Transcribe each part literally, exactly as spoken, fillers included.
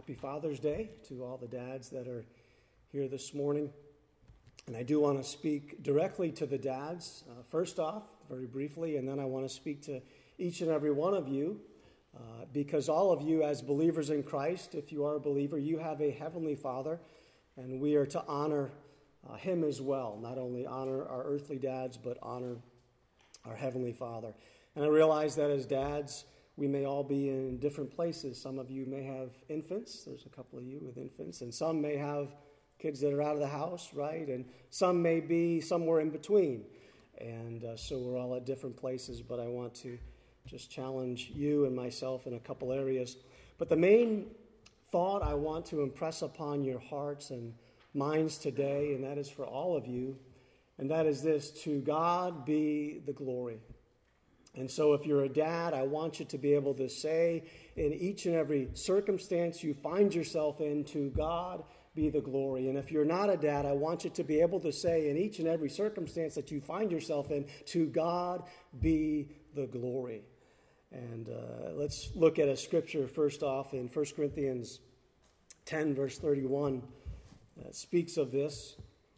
happy Father's Day to all the dads that are here this morning. And I do want to speak directly to the dads, uh, first off, very briefly, and then I want to speak to each and every one of you, uh, because all of you as believers in Christ, if you are a believer, you have a heavenly Father, and we are to honor uh, him as well. Not only honor our earthly dads, but honor our heavenly Father. And I realize that as dads, we may all be in different places. Some of you may have infants. There's a couple of you with infants. And some may have kids that are out of the house, right? And some may be somewhere in between. And uh, so we're all at different places. But I want to just challenge you and myself in a couple areas. But the main thought I want to impress upon your hearts and minds today, and that is for all of you, and that is this: to God be the glory. And so if you're a dad, I want you to be able to say in each and every circumstance you find yourself in, to God be the glory. And if you're not a dad, I want you to be able to say in each and every circumstance that you find yourself in, to God be the glory. And uh, let's look at a scripture first off in First Corinthians ten, verse thirty-one. That speaks of this.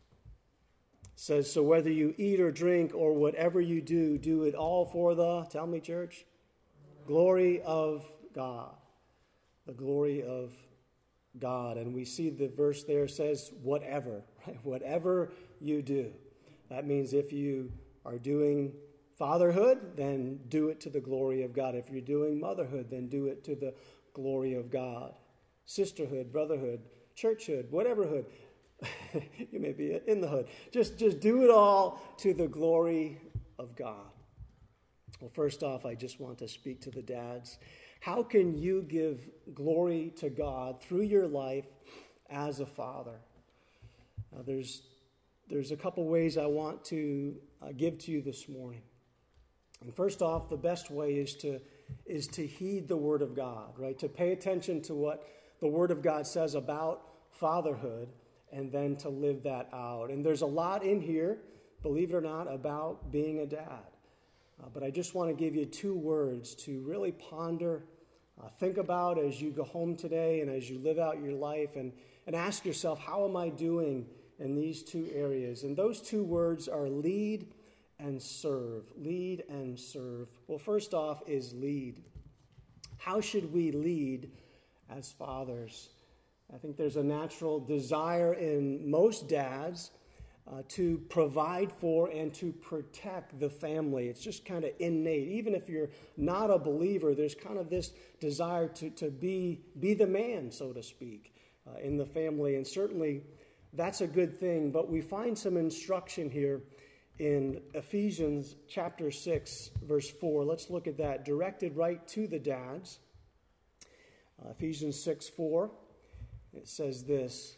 Says, so whether you eat or drink or whatever you do, do it all for the, tell me church, glory of God. The glory of God. And we see the verse there says, whatever, right? Whatever you do. That means if you are doing fatherhood, then do it to the glory of God. If you're doing motherhood, then do it to the glory of God. Sisterhood, brotherhood, churchhood, whatever hood. You may be in the hood. Just, just do it all to the glory of God. Well, first off, I just want to speak to the dads. How can you give glory to God through your life as a father? Now, there's, there's a couple ways I want to uh, give to you this morning. And first off, the best way is to, is to heed the Word of God, right? To pay attention to what the Word of God says about fatherhood, and then to live that out. And there's a lot in here, believe it or not, about being a dad. Uh, but I just want to give you two words to really ponder, uh, think about as you go home today and as you live out your life, and, and ask yourself, how am I doing in these two areas? And those two words are lead and serve. Lead and serve. Well, first off is lead. How should we lead as fathers? I think there's a natural desire in most dads uh, to provide for and to protect the family. It's just kind of innate. Even if you're not a believer, there's kind of this desire to, to be, be the man, so to speak, uh, in the family. And certainly that's a good thing. But we find some instruction here in Ephesians chapter six, verse four. Let's look at that, directed right to the dads. Uh, Ephesians six, four. It says this: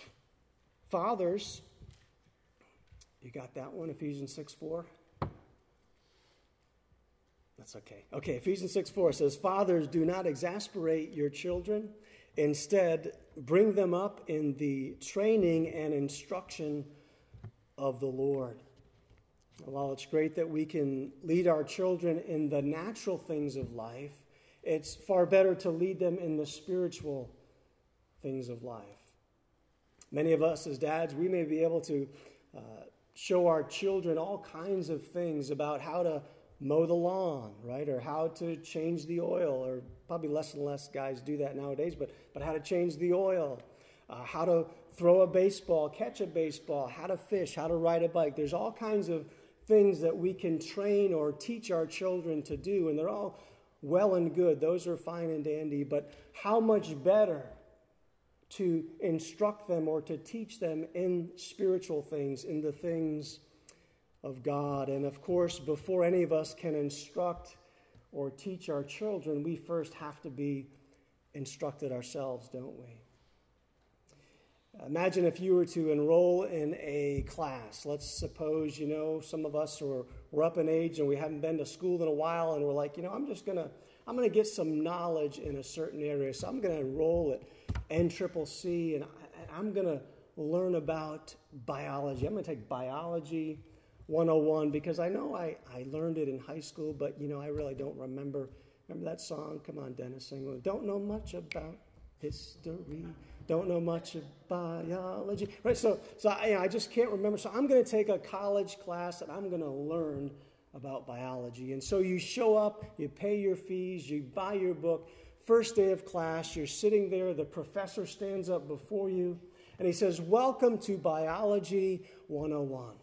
fathers, you got that one, Ephesians six four? That's okay. Okay, Ephesians six four says, fathers, do not exasperate your children. Instead, bring them up in the training and instruction of the Lord. While it's great that we can lead our children in the natural things of life, it's far better to lead them in the spiritual things of life. Many of us as dads, we may be able to uh, show our children all kinds of things about how to mow the lawn, right? Or how to change the oil, or probably less and less guys do that nowadays, but, but how to change the oil, uh, how to throw a baseball, catch a baseball, how to fish, how to ride a bike. There's all kinds of things that we can train or teach our children to do, and they're all well and good. Those are fine and dandy, but how much better to instruct them or to teach them in spiritual things, in the things of God. And of course, before any of us can instruct or teach our children, we first have to be instructed ourselves, don't we? Imagine if you were to enroll in a class. Let's suppose, you know, some of us are we're up in age and we haven't been to school in a while, and we're like, you know, I'm just gonna I'm gonna get some knowledge in a certain area, so I'm gonna enroll at N C C C, and I, I'm gonna learn about biology. I'm gonna take biology one oh one because I know I, I learned it in high school, but you know I really don't remember. Remember that song? Come on, Dennis, sing. Don't know much about history. Don't know much of biology. Right, so so I, you know, I just can't remember. So I'm going to take a college class and I'm going to learn about biology. And so you show up, you pay your fees, you buy your book. First day of class, you're sitting there, the professor stands up before you, and he says, welcome to Biology one oh one.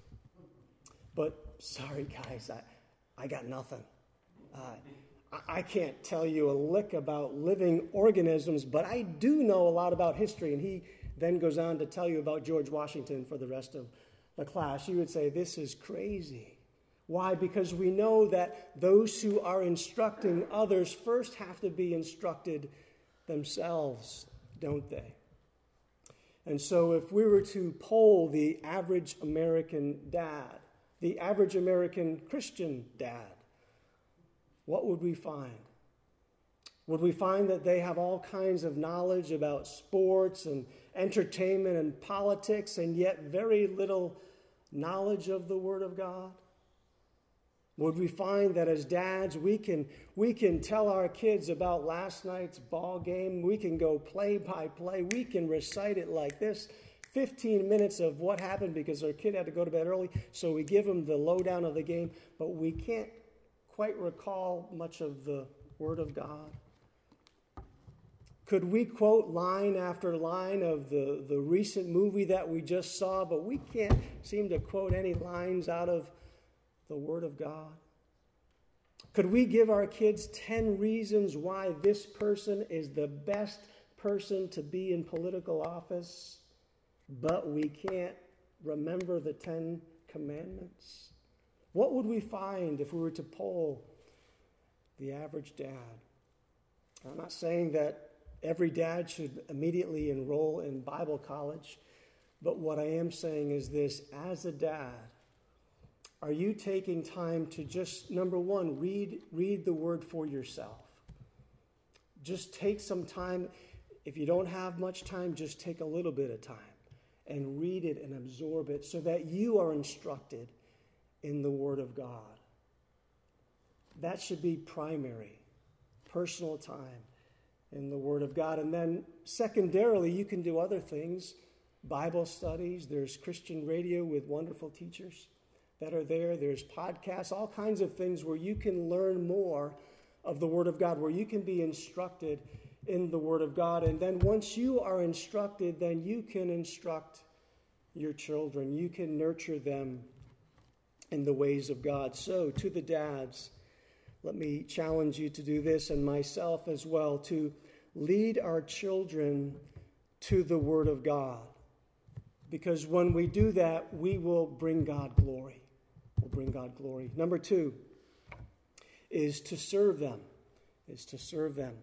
But sorry, guys, I, I got nothing. Uh, I, I can't tell you a lick about living organisms, but I do know a lot about history. And he then goes on to tell you about George Washington for the rest of the class. You would say, this is crazy. Why? Because we know that those who are instructing others first have to be instructed themselves, don't they? And so if we were to poll the average American dad, the average American Christian dad, what would we find? Would we find that they have all kinds of knowledge about sports and entertainment and politics, and yet very little knowledge of the Word of God? Would we find that as dads, we can we can tell our kids about last night's ball game, we can go play by play, we can recite it like this, fifteen minutes of what happened because our kid had to go to bed early, so we give them the lowdown of the game, but we can't quite recall much of the Word of God? Could we quote line after line of the, the recent movie that we just saw, but we can't seem to quote any lines out of the Word of God? Could we give our kids ten reasons why this person is the best person to be in political office, but we can't remember the Ten Commandments? What would we find if we were to poll the average dad? I'm not saying that every dad should immediately enroll in Bible college, but what I am saying is this: as a dad, are you taking time to just, number one, read, read the Word for yourself? Just take some time. If you don't have much time, just take a little bit of time and read it and absorb it so that you are instructed in the Word of God. That should be primary, personal time in the Word of God. And then secondarily, you can do other things. Bible studies. There's Christian radio with wonderful teachers that are there. There's podcasts, all kinds of things where you can learn more of the Word of God, where you can be instructed in the Word of God. And then once you are instructed, then you can instruct your children. You can nurture them in the ways of God. So to the dads, let me challenge you to do this, and myself as well, to lead our children to the Word of God. Because when we do that, we will bring God glory. We'll bring God glory. Number two is to serve them. Is to serve them.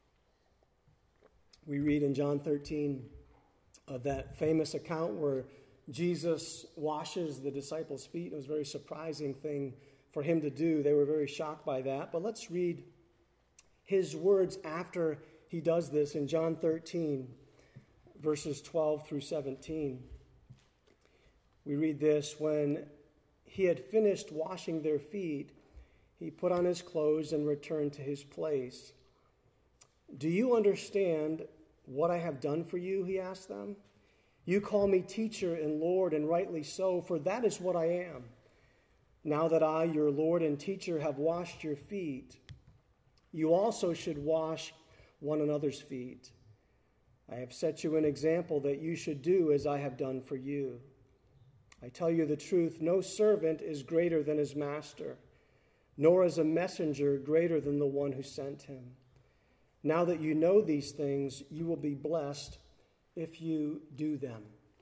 We read in John thirteen of that famous account where Jesus washes the disciples' feet. It was a very surprising thing for him to do. They were very shocked by that. But let's read his words after he does this in John thirteen, verses twelve through seventeen. We read this: when he had finished washing their feet, he put on his clothes and returned to his place. Do you understand what I have done for you? He asked them. You call me teacher and Lord, and rightly so, for that is what I am. Now that I, your Lord and teacher, have washed your feet, you also should wash one another's feet. I have set you an example that you should do as I have done for you. I tell you the truth, no servant is greater than his master, nor is a messenger greater than the one who sent him. Now that you know these things, you will be blessed if you do them.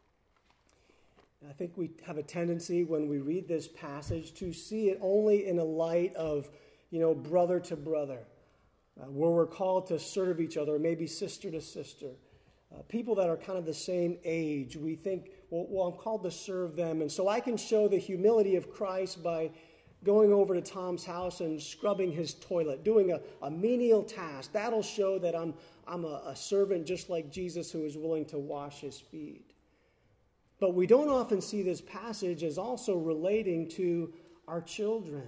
I think we have a tendency when we read this passage to see it only in a light of, you know, brother to brother, uh, where we're called to serve each other, maybe sister to sister. Uh, people that are kind of the same age, we think, well, well, I'm called to serve them. And so I can show the humility of Christ by going over to Tom's house and scrubbing his toilet, doing a, a menial task. That'll show that I'm, I'm a, a servant just like Jesus, who is willing to wash his feet. But we don't often see this passage as also relating to our children.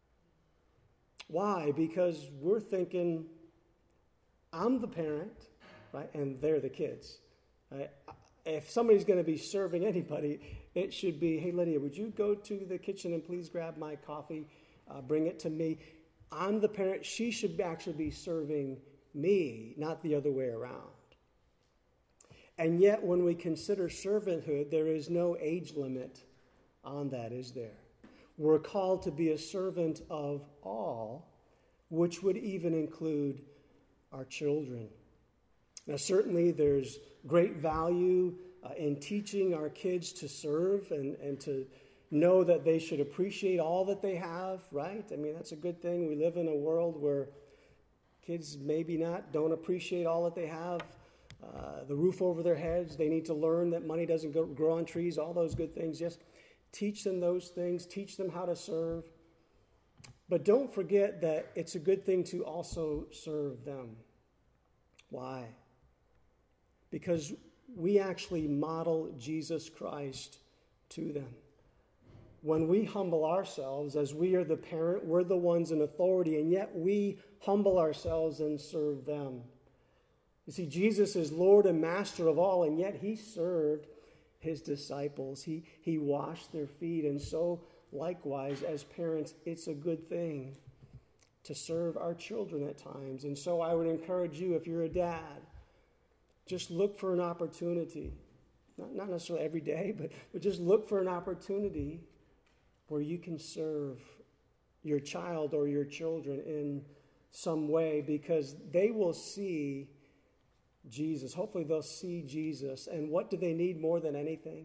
Why? Because we're thinking, I'm the parent. right? And they're the kids. Right? If somebody's going to be serving anybody, it should be, hey, Lydia, would you go to the kitchen and please grab my coffee, uh, bring it to me? I'm the parent. She should actually be serving me, not the other way around. And yet, when we consider servanthood, there is no age limit on that, is there? We're called to be a servant of all, which would even include our children. Now, certainly there's great value uh, in teaching our kids to serve and, and to know that they should appreciate all that they have, right? I mean, that's a good thing. We live in a world where kids maybe not, don't appreciate all that they have. Uh, the roof over their heads. They need to learn that money doesn't go, grow on trees, all those good things. Yes, teach them those things. Teach them how to serve. But don't forget that it's a good thing to also serve them. Why? Because we actually model Jesus Christ to them. When we humble ourselves, as we are the parent, we're the ones in authority, and yet we humble ourselves and serve them. You see, Jesus is Lord and Master of all, and yet he served his disciples. He, he washed their feet, and so likewise, as parents, it's a good thing to serve our children at times. And so I would encourage you, if you're a dad, just look for an opportunity. Not, not necessarily every day, but, but just look for an opportunity where you can serve your child or your children in some way, because they will see Jesus. Hopefully they'll see Jesus. And what do they need more than anything?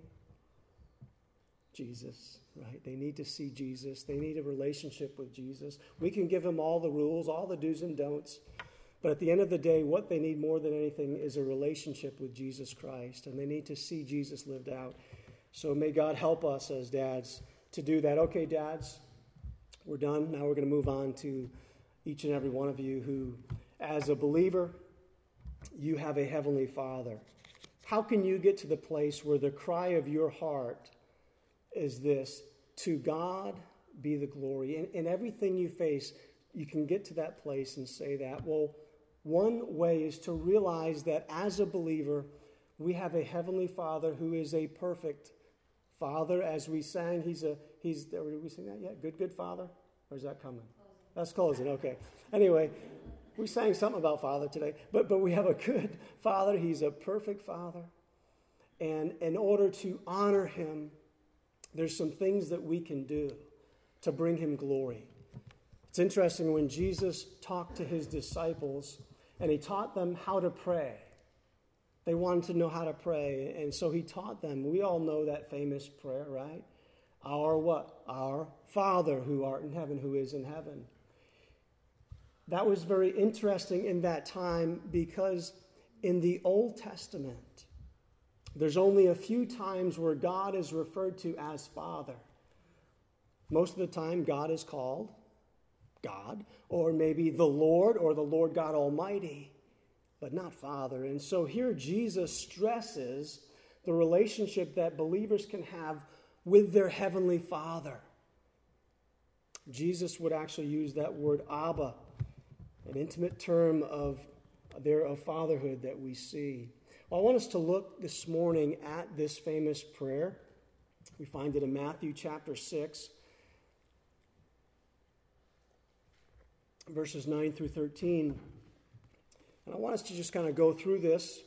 Jesus, right? They need to see Jesus. They need a relationship with Jesus. We can give them all the rules, all the do's and don'ts. But at the end of the day, what they need more than anything is a relationship with Jesus Christ. And they need to see Jesus lived out. So may God help us as dads to do that. Okay, dads, we're done. Now we're going to move on to each and every one of you who, as a believer, you have a heavenly Father. How can you get to the place where the cry of your heart is this: to God be the glory? In, in everything you face, you can get to that place and say that. Well, one way is to realize that as a believer, we have a heavenly Father who is a perfect Father. As we sang, he's a, he's, did we sing that yet? Good, good Father? Or is that coming? That's closing, okay. Anyway, we sang something about Father today, but, but we have a good Father. He's a perfect Father. And in order to honor him, there's some things that we can do to bring him glory. It's interesting, when Jesus talked to his disciples and he taught them how to pray. They wanted to know how to pray, and so he taught them. We all know that famous prayer, right? Our what? Our Father who art in heaven, who is in heaven. That was very interesting in that time, because in the Old Testament, there's only a few times where God is referred to as Father. Most of the time, God is called God, or maybe the Lord, or the Lord God Almighty, but not Father. And so here Jesus stresses the relationship that believers can have with their heavenly Father. Jesus would actually use that word Abba, an intimate term of there of fatherhood that we see. Well, I want us to look this morning at this famous prayer. We find it in Matthew chapter six, verses nine through thirteen. And I want us to just kind of go through this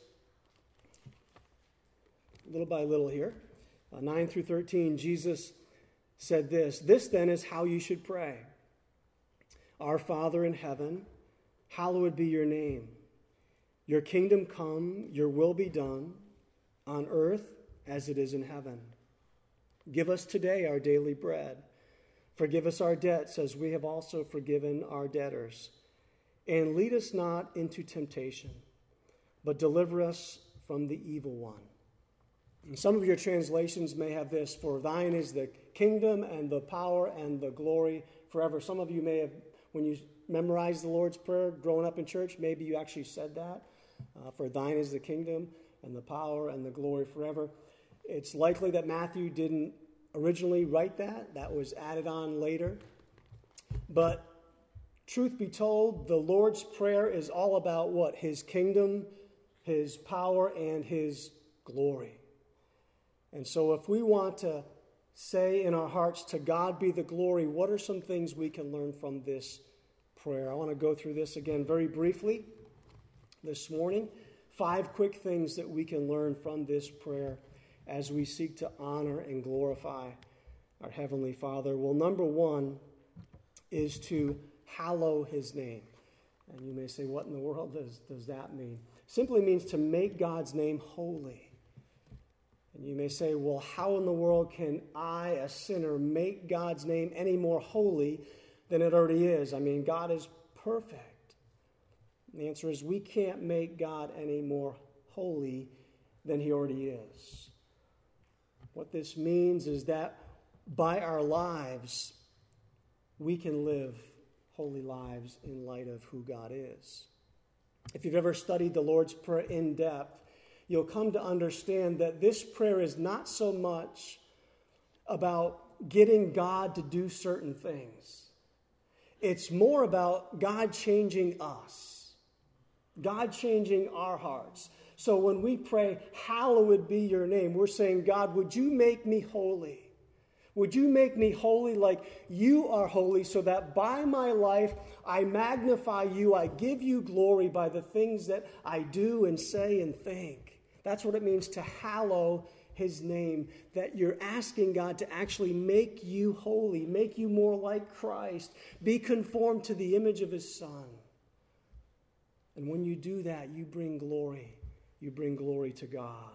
little by little here. Uh, nine through thirteen, Jesus said this: "This then is how you should pray. Our Father in heaven, hallowed be your name. Your kingdom come, your will be done, on earth as it is in heaven. Give us today our daily bread. Forgive us our debts as we have also forgiven our debtors. And lead us not into temptation, but deliver us from the evil one." And some of your translations may have this: "For thine is the kingdom and the power and the glory forever." Some of you may have, when you memorized the Lord's Prayer growing up in church, maybe you actually said that. Uh, For thine is the kingdom and the power and the glory forever. It's likely that Matthew didn't originally write that. That was added on later. But truth be told, the Lord's Prayer is all about what? His kingdom, his power, and his glory. And so if we want to say in our hearts, to God be the glory, what are some things we can learn from this prayer? I want to go through this again very briefly this morning. Five quick things that we can learn from this prayer as we seek to honor and glorify our Heavenly Father. Well, number one is to hallow his name. And you may say, what in the world does, does that mean? Simply means to make God's name holy. And you may say, well, how in the world can I, a sinner, make God's name any more holy than it already is? I mean, God is perfect. And the answer is we can't make God any more holy than he already is. What this means is that by our lives, we can live holy lives in light of who God is. If you've ever studied the Lord's Prayer in depth, you'll come to understand that this prayer is not so much about getting God to do certain things. It's more about God changing us, God changing our hearts. So when we pray, hallowed be your name, we're saying, God, would you make me holy? Would you make me holy like you are holy, so that by my life I magnify you, I give you glory by the things that I do and say and think. That's what it means to hallow his name, that you're asking God to actually make you holy, make you more like Christ, be conformed to the image of his Son. And when you do that, you bring glory. You bring glory to God.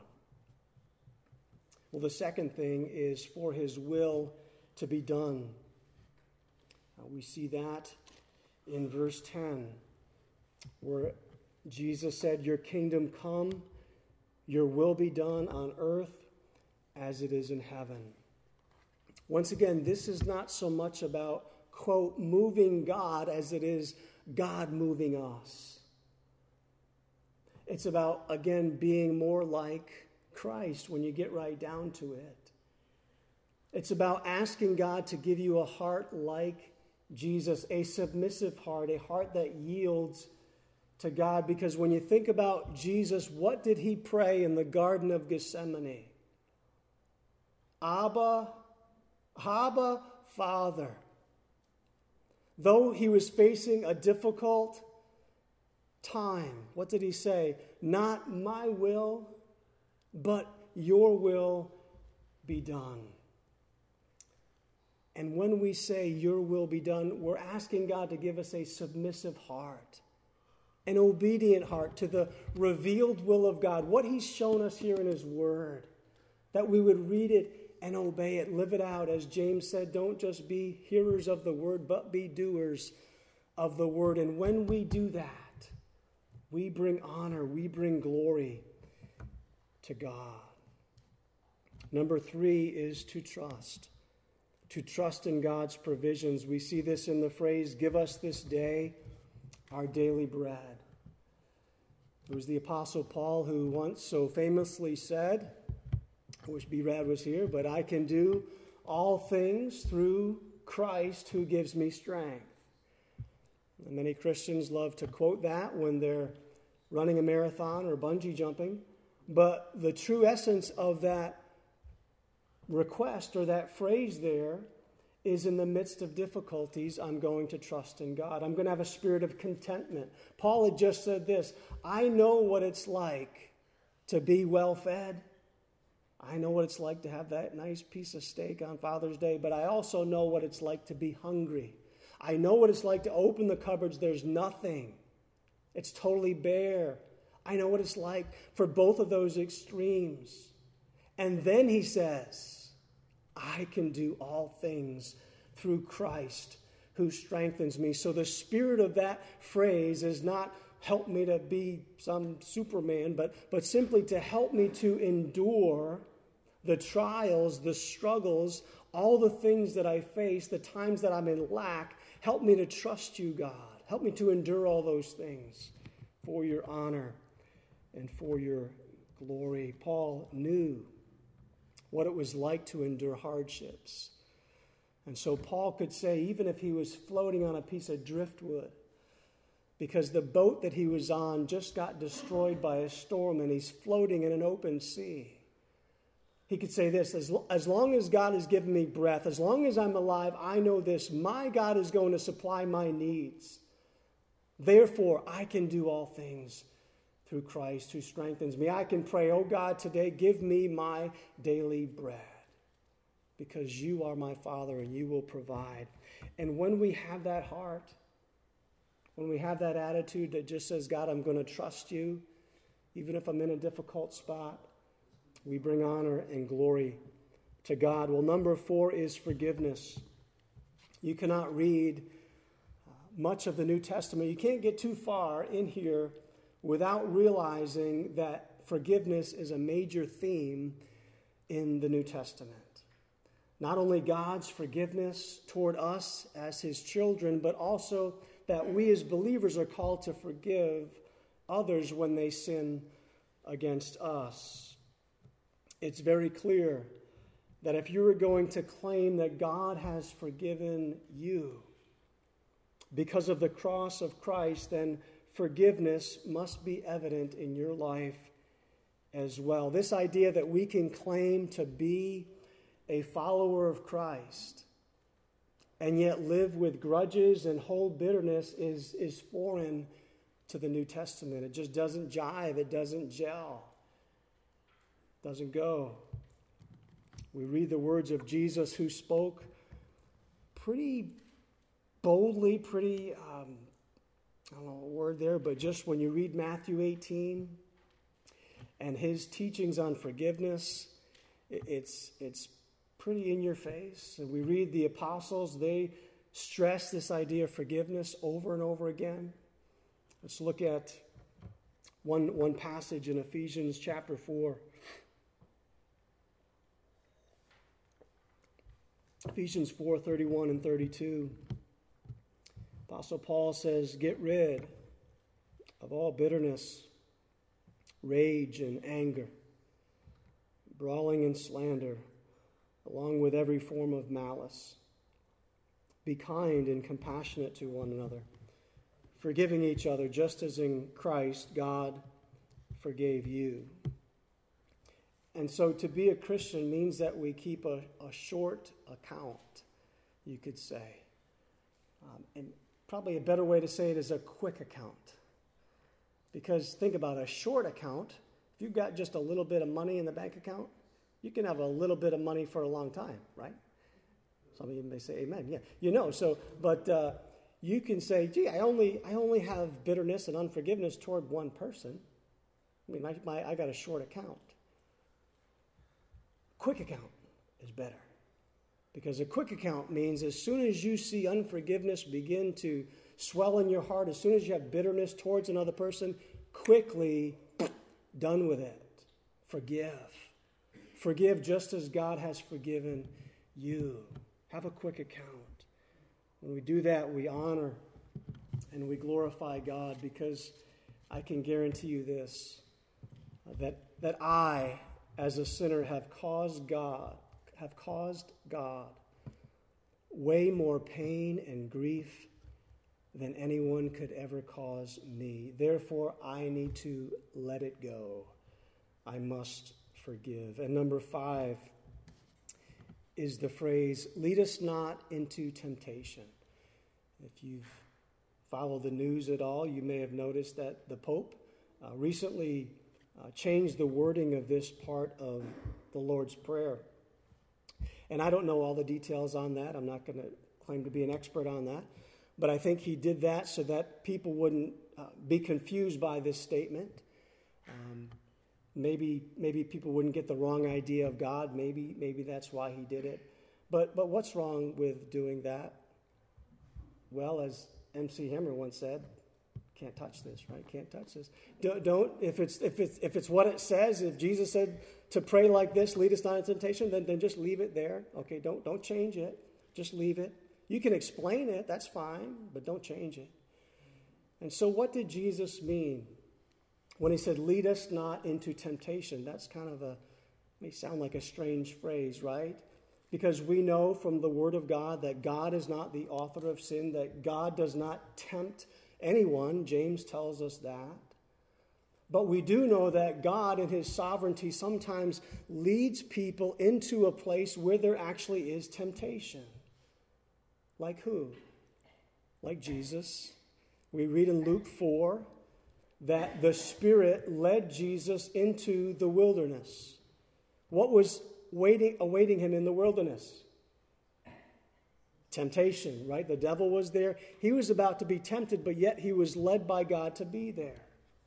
Well, the second thing is for his will to be done. Uh, we see that in verse ten, where Jesus said, your kingdom come, your will be done on earth as it is in heaven. Once again, this is not so much about, quote, moving God as it is God moving us. It's about, again, being more like Christ when you get right down to it. It's about asking God to give you a heart like Jesus, a submissive heart, a heart that yields to God. Because when you think about Jesus, what did he pray in the Garden of Gethsemane? Abba, Abba, Father. Though he was facing a difficult time, what did he say? Not my will, but your will be done. And when we say your will be done, we're asking God to give us a submissive heart, an obedient heart to the revealed will of God, what he's shown us here in his word, that we would read it and obey it, live it out. As James said, don't just be hearers of the word, but be doers of the word. And when we do that, we bring honor, we bring glory to God. Number three is to trust. To trust in God's provisions. We see this in the phrase, give us this day our daily bread. It was the Apostle Paul who once so famously said, I wish B. Rad was here, but I can do all things through Christ who gives me strength. And many Christians love to quote that when they're running a marathon or bungee jumping. But the true essence of that request or that phrase there is, in the midst of difficulties, I'm going to trust in God. I'm going to have a spirit of contentment. Paul had just said this, I know what it's like to be well fed. I know what it's like to have that nice piece of steak on Father's Day, but I also know what it's like to be hungry. I know what it's like to open the cupboards, there's nothing. It's totally bare. I know what it's like for both of those extremes. And then he says, I can do all things through Christ who strengthens me. So the spirit of that phrase is not help me to be some Superman, but, but simply to help me to endure the trials, the struggles, all the things that I face, the times that I'm in lack. Help me to trust you, God. Help me to endure all those things for your honor and for your glory. Paul knew what it was like to endure hardships. And so Paul could say, even if he was floating on a piece of driftwood, because the boat that he was on just got destroyed by a storm and he's floating in an open sea. He could say this, as, as long as God has given me breath, as long as I'm alive, I know this, my God is going to supply my needs. Therefore, I can do all things through Christ who strengthens me. I can pray, oh God, today give me my daily bread because you are my Father and you will provide. And when we have that heart, when we have that attitude that just says, God, I'm going to trust you, even if I'm in a difficult spot, we bring honor and glory to God. Well, number four is forgiveness. You cannot read much of the New Testament. You can't get too far in here without realizing that forgiveness is a major theme in the New Testament. Not only God's forgiveness toward us as his children, but also that we as believers are called to forgive others when they sin against us. It's very clear that if you are going to claim that God has forgiven you because of the cross of Christ, then forgiveness must be evident in your life as well. This idea that we can claim to be a follower of Christ and yet live with grudges and hold bitterness is, is foreign to the New Testament. It just doesn't jive. It doesn't gel. It doesn't go. We read the words of Jesus who spoke pretty boldly, pretty, um, I don't know a word there, but just when you read Matthew eighteen and his teachings on forgiveness, it's, it's pretty in your face. And we read the apostles, they stress this idea of forgiveness over and over again. Let's look at one, one passage in Ephesians chapter four. Ephesians four, thirty-one and thirty-two. Apostle Paul says, get rid of all bitterness, rage and anger, brawling and slander, along with every form of malice. Be kind and compassionate to one another, forgiving each other just as in Christ God forgave you. And so to be a Christian means that we keep a, a short account, you could say. Um, and probably a better way to say it is a quick account. Because think about a short account. If you've got just a little bit of money in the bank account, you can have a little bit of money for a long time, right? Some of you may say amen. Yeah, you know, so, but uh, you can say, gee, I only I only have bitterness and unforgiveness toward one person. I mean, my, my, I got a short account. Quick account is better. Because a quick account means as soon as you see unforgiveness begin to swell in your heart, as soon as you have bitterness towards another person, quickly done with it. Forgive. Forgive just as God has forgiven you. Have a quick account. When we do that, we honor and we glorify God, because I can guarantee you this, that, that I, as a sinner, have caused God have caused God way more pain and grief than anyone could ever cause me. Therefore, I need to let it go. I must forgive. And number five is the phrase, lead us not into temptation. If you've followed the news at all, you may have noticed that the Pope uh, recently uh, changed the wording of this part of the Lord's Prayer. And I don't know all the details on that. I'm not going to claim to be an expert on that. But I think he did that so that people wouldn't uh, be confused by this statement. Um, maybe maybe people wouldn't get the wrong idea of God. Maybe maybe that's why he did it. But but what's wrong with doing that? Well, as M C Hammer once said, can't touch this, right? Can't touch this. Don't, don't if it's if it's if it's what it says. If Jesus said to pray like this, lead us not into temptation, then then just leave it there. Okay, don't don't change it. Just leave it. You can explain it, that's fine, but don't change it. And so, what did Jesus mean when he said, "Lead us not into temptation"? That's kind of a may sound like a strange phrase, right? Because we know from the Word of God that God is not the author of sin, that God does not tempt anyone. James tells us that. But we do know that God in his sovereignty sometimes leads people into a place where there actually is temptation. Like who? Like Jesus. We read in Luke four that the Spirit led Jesus into the wilderness. What was waiting, awaiting him in the wilderness? Temptation, right? The devil was there. He was about to be tempted, but yet he was led by God to be there.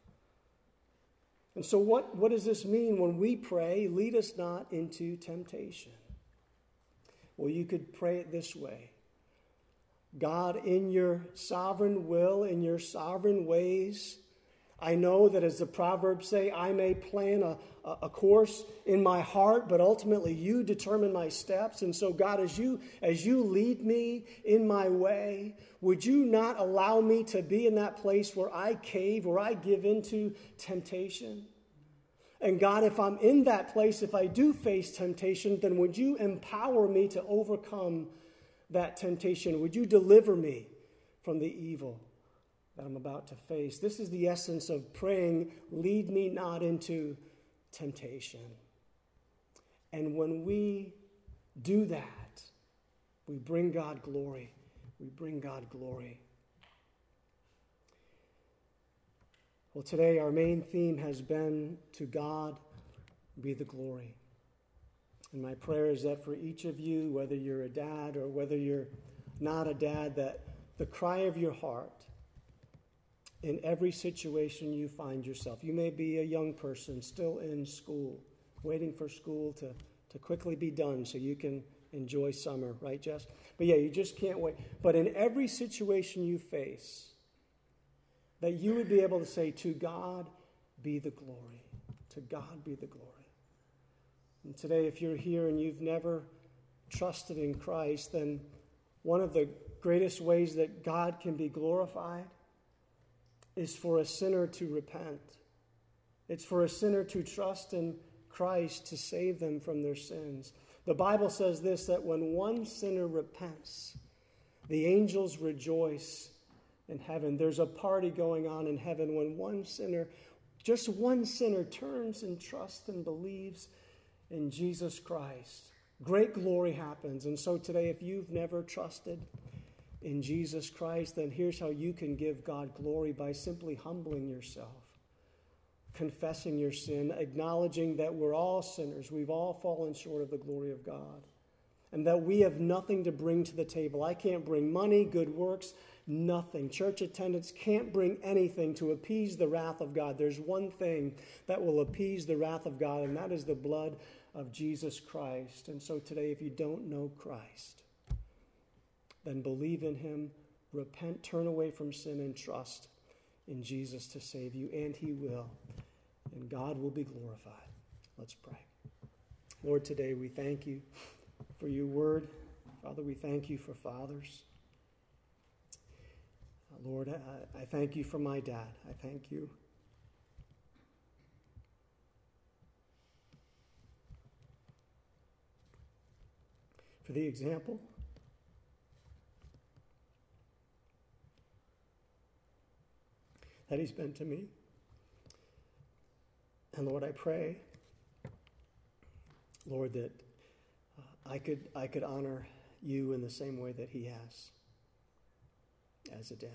And so what, what does this mean when we pray, lead us not into temptation? Well, you could pray it this way. God, in your sovereign will, in your sovereign ways, I know that as the Proverbs say, I may plan a, a course in my heart, but ultimately you determine my steps. And so, God, as you, as you lead me in my way, would you not allow me to be in that place where I cave, where I give into temptation? And God, if I'm in that place, if I do face temptation, then would you empower me to overcome that temptation? Would you deliver me from the evil that I'm about to face? This is the essence of praying, lead me not into temptation. And when we do that, we bring God glory. We bring God glory. Well, today our main theme has been to God be the glory. And my prayer is that for each of you, whether you're a dad or whether you're not a dad, that the cry of your heart in every situation you find yourself. You may be a young person still in school, waiting for school to, to quickly be done so you can enjoy summer, right, Jess? But yeah, you just can't wait. But in every situation you face, that you would be able to say, to God be the glory. To God be the glory. And today, if you're here and you've never trusted in Christ, then one of the greatest ways that God can be glorified is for a sinner to repent. It's for a sinner to trust in Christ to save them from their sins. The Bible says this, that when one sinner repents, the angels rejoice in heaven. There's a party going on in heaven when one sinner, just one sinner, turns and trusts and believes in Jesus Christ. Great glory happens. And so today, if you've never trusted in Jesus Christ, then here's how you can give God glory: by simply humbling yourself, confessing your sin, acknowledging that we're all sinners. We've all fallen short of the glory of God, and that we have nothing to bring to the table. I can't bring money, good works, nothing. Church attendance can't bring anything to appease the wrath of God. There's one thing that will appease the wrath of God, and that is the blood of Jesus Christ. And so today, if you don't know Christ, then believe in him, repent, turn away from sin, and trust in Jesus to save you, and he will. And God will be glorified. Let's pray. Lord, today we thank you for your word. Father, we thank you for fathers. Lord, I, I thank you for my dad. I thank you for the example that he's been to me. And Lord, I pray, Lord, that uh, I could I could honor you in the same way that he has as a dad.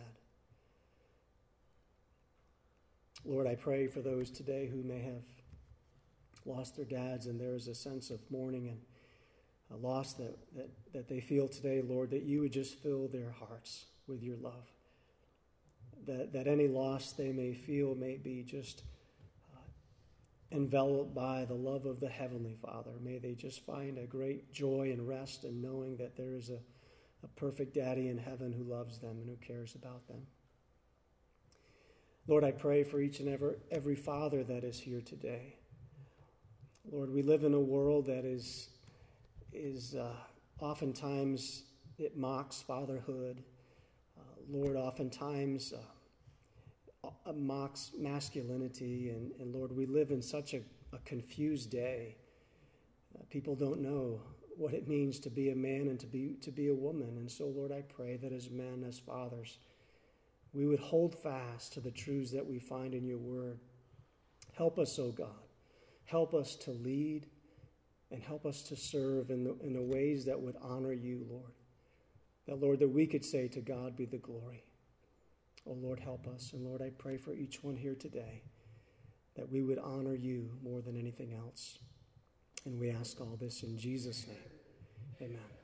Lord, I pray for those today who may have lost their dads, and there is a sense of mourning and a loss that, that, that they feel today, Lord, that you would just fill their hearts with your love. That, that any loss they may feel may be just uh, enveloped by the love of the Heavenly Father. May they just find a great joy and rest in knowing that there is a, a perfect daddy in heaven who loves them and who cares about them. Lord, I pray for each and every, every father that is here today. Lord, we live in a world that is, is uh, oftentimes, it mocks fatherhood. Uh, Lord, oftentimes uh, uh, mocks masculinity. And, and Lord, we live in such a, a confused day. Uh, people don't know what it means to be a man and to be, to be a woman. And so, Lord, I pray that as men, as fathers, we would hold fast to the truths that we find in your word. Help us, O God. Help us to lead and help us to serve in the, in the ways that would honor you, Lord. That, Lord, that we could say to God be the glory. Oh, Lord, help us. And, Lord, I pray for each one here today that we would honor you more than anything else. And we ask all this in Jesus' name. Amen.